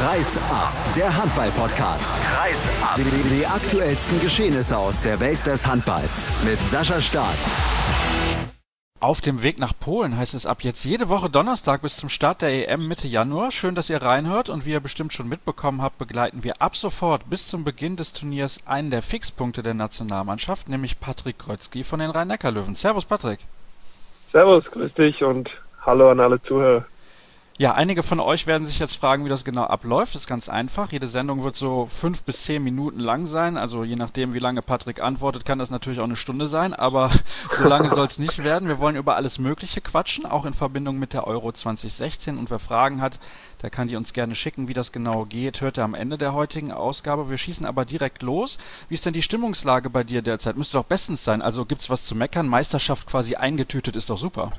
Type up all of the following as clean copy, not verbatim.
Kreis ab, der Handball-Podcast. Kreis ab. Die aktuellsten Geschehnisse aus der Welt des Handballs mit Sascha Staat. Auf dem Weg nach Polen heißt es ab jetzt jede Woche Donnerstag bis zum Start der EM Mitte Januar. Schön, dass ihr reinhört, und wie ihr bestimmt schon mitbekommen habt, begleiten wir ab sofort bis zum Beginn des Turniers einen der Fixpunkte der Nationalmannschaft, nämlich Patrick Grötzky von den Rhein-Neckar-Löwen. Servus Patrick. Servus, grüß dich und hallo an alle Zuhörer. Ja, einige von euch werden sich jetzt fragen, wie das genau abläuft. Das ist ganz einfach. Jede Sendung wird so 5 bis 10 Minuten lang sein. Also je nachdem, wie lange Patrick antwortet, kann das natürlich auch eine Stunde sein. Aber so lange soll es nicht werden. Wir wollen über alles Mögliche quatschen, auch in Verbindung mit der Euro 2016. Und wer Fragen hat, der kann die uns gerne schicken. Wie das genau geht, hört ihr am Ende der heutigen Ausgabe. Wir schießen aber direkt los. Wie ist denn die Stimmungslage bei dir derzeit? Müsste doch bestens sein. Also gibt's was zu meckern? Meisterschaft quasi eingetütet, ist doch super.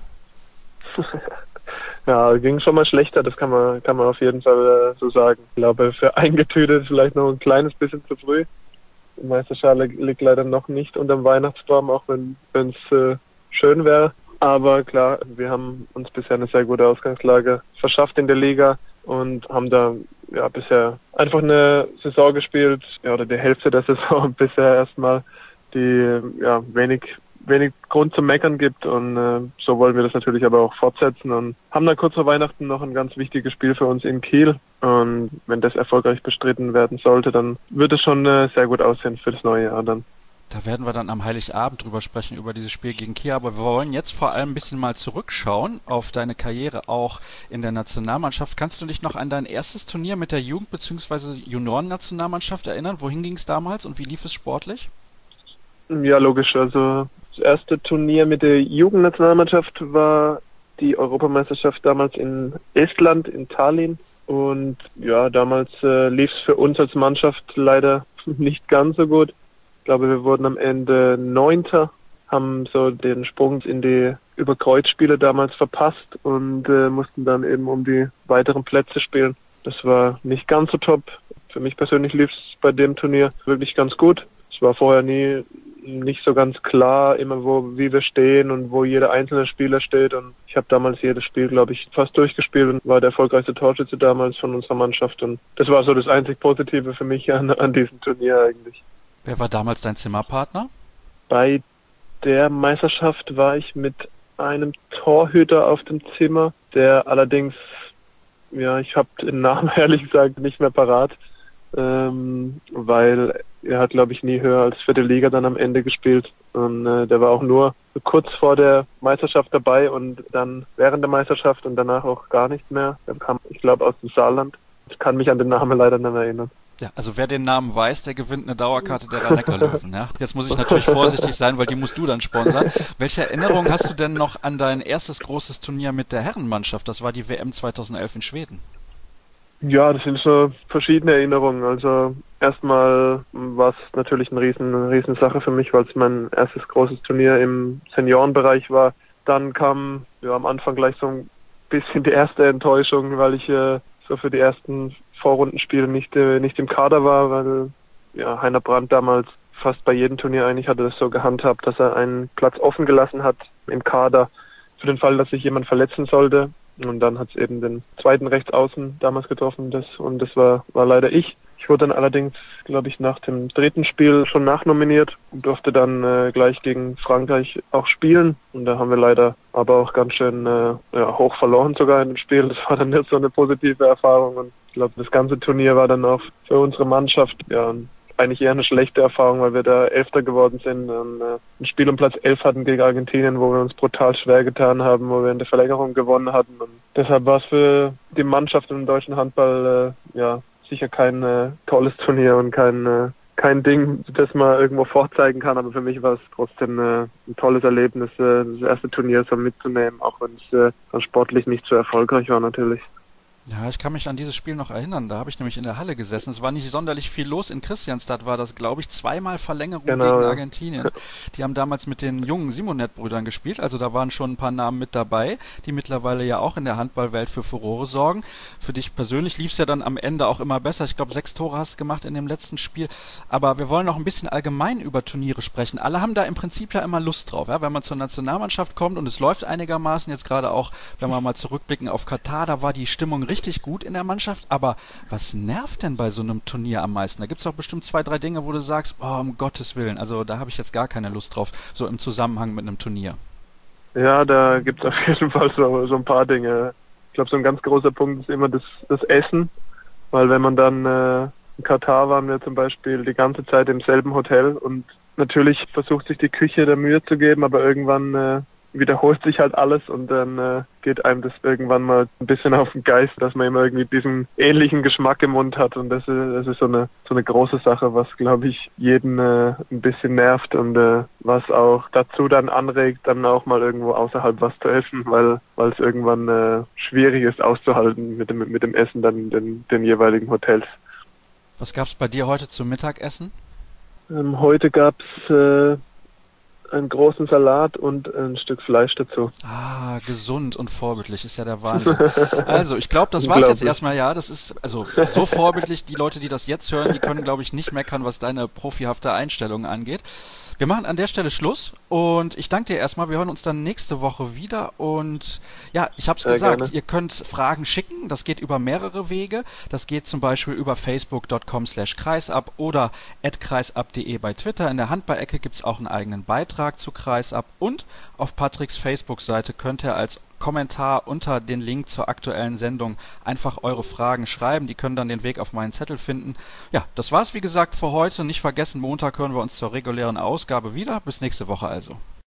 Ja, ging schon mal schlechter, das kann man auf jeden Fall so sagen. Ich glaube, für eingetütet vielleicht noch ein kleines bisschen zu früh. Die Meisterschale liegt leider noch nicht unterm Weihnachtsbaum, auch wenn es schön wäre. Aber klar, wir haben uns bisher eine sehr gute Ausgangslage verschafft in der Liga und haben da bisher einfach eine Saison gespielt, oder die Hälfte der Saison bisher erstmal, die wenig Grund zum Meckern gibt, und so wollen wir das natürlich aber auch fortsetzen und haben dann kurz vor Weihnachten noch ein ganz wichtiges Spiel für uns in Kiel, und wenn das erfolgreich bestritten werden sollte, dann wird es schon sehr gut aussehen für das neue Jahr dann. Da werden wir dann am Heiligabend drüber sprechen, über dieses Spiel gegen Kiel, aber wir wollen jetzt vor allem ein bisschen mal zurückschauen auf deine Karriere auch in der Nationalmannschaft. Kannst du dich noch an dein erstes Turnier mit der Jugend- bzw. Junioren-Nationalmannschaft erinnern? Wohin ging es damals und wie lief es sportlich? Ja, logisch. Also das erste Turnier mit der Jugendnationalmannschaft war die Europameisterschaft damals in Estland, in Tallinn. Und ja, damals lief es für uns als Mannschaft leider nicht ganz so gut. Ich glaube, wir wurden am Ende 9., haben so den Sprung in die Überkreuzspiele damals verpasst und mussten dann eben um die weiteren Plätze spielen. Das war nicht ganz so top. Für mich persönlich lief es bei dem Turnier wirklich ganz gut. Es war vorher nicht so ganz klar, immer wie wir stehen und wo jeder einzelne Spieler steht. Und ich habe damals jedes Spiel, glaube ich, fast durchgespielt und war der erfolgreichste Torschütze damals von unserer Mannschaft. Und das war so das einzig Positive für mich an diesem Turnier eigentlich. Wer war damals dein Zimmerpartner? Bei der Meisterschaft war ich mit einem Torhüter auf dem Zimmer, der allerdings, ich habe den Namen ehrlich gesagt nicht mehr parat, weil er hat, glaube ich, nie höher als 4. Liga dann am Ende gespielt, und der war auch nur kurz vor der Meisterschaft dabei und dann während der Meisterschaft und danach auch gar nicht mehr. Er kam, ich glaube, aus dem Saarland. Ich kann mich an den Namen leider nicht mehr erinnern. Ja, also wer den Namen weiß, der gewinnt eine Dauerkarte der Rhein-Neckar-Löwen. Ja? Jetzt muss ich natürlich vorsichtig sein, weil die musst du dann sponsern. Welche Erinnerung hast du denn noch an dein erstes großes Turnier mit der Herrenmannschaft? Das war die WM 2011 in Schweden. Ja, das sind so verschiedene Erinnerungen. Also erstmal war es natürlich eine riesen Sache für mich, weil es mein erstes großes Turnier im Seniorenbereich war. Dann kam am Anfang gleich so ein bisschen die erste Enttäuschung, weil ich so für die ersten Vorrundenspiele nicht im Kader war, weil Heiner Brandt damals fast bei jedem Turnier eigentlich hatte das so gehandhabt, dass er einen Platz offen gelassen hat im Kader für den Fall, dass sich jemand verletzen sollte. Und dann hat es eben den zweiten Rechtsaußen damals getroffen, das war leider ich. Ich wurde dann allerdings, glaube ich, nach dem 3. Spiel schon nachnominiert und durfte dann gleich gegen Frankreich auch spielen. Und da haben wir leider aber auch ganz schön hoch verloren sogar in dem Spiel. Das war dann nicht so eine positive Erfahrung. Und ich glaube, das ganze Turnier war dann auch für unsere Mannschaft eigentlich eher eine schlechte Erfahrung, weil wir da 11. geworden sind und ein Spiel um Platz 11 hatten gegen Argentinien, wo wir uns brutal schwer getan haben, wo wir in der Verlängerung gewonnen hatten. Und deshalb war es für die Mannschaft im deutschen Handball sicher kein tolles Turnier und kein Ding, das man irgendwo vorzeigen kann, aber für mich war es trotzdem ein tolles Erlebnis, das erste Turnier so mitzunehmen, auch wenn es dann sportlich nicht so erfolgreich war natürlich. Ja, ich kann mich an dieses Spiel noch erinnern. Da habe ich nämlich in der Halle gesessen. Es war nicht sonderlich viel los. In Christianstadt war das, glaube ich, 2-mal Verlängerung gegen Argentinien. Die haben damals mit den jungen Simonet-Brüdern gespielt. Also da waren schon ein paar Namen mit dabei, die mittlerweile ja auch in der Handballwelt für Furore sorgen. Für dich persönlich lief es ja dann am Ende auch immer besser. Ich glaube, 6 Tore hast du gemacht in dem letzten Spiel. Aber wir wollen noch ein bisschen allgemein über Turniere sprechen. Alle haben da im Prinzip ja immer Lust drauf. Ja? Wenn man zur Nationalmannschaft kommt und es läuft einigermaßen, jetzt gerade auch, wenn wir mal zurückblicken auf Katar, da war die Stimmung richtig richtig gut in der Mannschaft, aber was nervt denn bei so einem Turnier am meisten? Da gibt es doch bestimmt 2, 3 Dinge, wo du sagst, oh, um Gottes Willen, also da habe ich jetzt gar keine Lust drauf, so im Zusammenhang mit einem Turnier. Ja, da gibt es auf jeden Fall so ein paar Dinge. Ich glaube, so ein ganz großer Punkt ist immer das Essen, weil wenn man dann in Katar waren wir zum Beispiel die ganze Zeit im selben Hotel und natürlich versucht sich die Küche da Mühe zu geben, aber irgendwann wiederholt sich halt alles und dann geht einem das irgendwann mal ein bisschen auf den Geist, dass man immer irgendwie diesen ähnlichen Geschmack im Mund hat und das ist so eine große Sache, was glaube ich jeden ein bisschen nervt und was auch dazu dann anregt, dann auch mal irgendwo außerhalb was zu essen, weil es irgendwann schwierig ist auszuhalten mit dem Essen dann in den jeweiligen Hotels. Was gab's bei dir heute zum Mittagessen? Heute gab's einen großen Salat und ein Stück Fleisch dazu. Ah, gesund und vorbildlich, ist ja der Wahnsinn. Also, ich glaube, das war's jetzt erstmal, ja, das ist also so vorbildlich, die Leute, die das jetzt hören, die können, glaube ich, nicht meckern, was deine profihafte Einstellung angeht. Wir machen an der Stelle Schluss und ich danke dir erstmal, wir hören uns dann nächste Woche wieder und ja, ich habe es gesagt, gerne. Ihr könnt Fragen schicken, das geht über mehrere Wege, das geht zum Beispiel über facebook.com/kreisab oder @kreisab.de bei Twitter, in der Handballecke gibt's auch einen eigenen Beitrag zu Kreisab und auf Patricks Facebook-Seite könnt ihr als Kommentar unter den Link zur aktuellen Sendung einfach eure Fragen schreiben. Die können dann den Weg auf meinen Zettel finden. Ja, das war's wie gesagt für heute. Nicht vergessen, Montag hören wir uns zur regulären Ausgabe wieder. Bis nächste Woche also.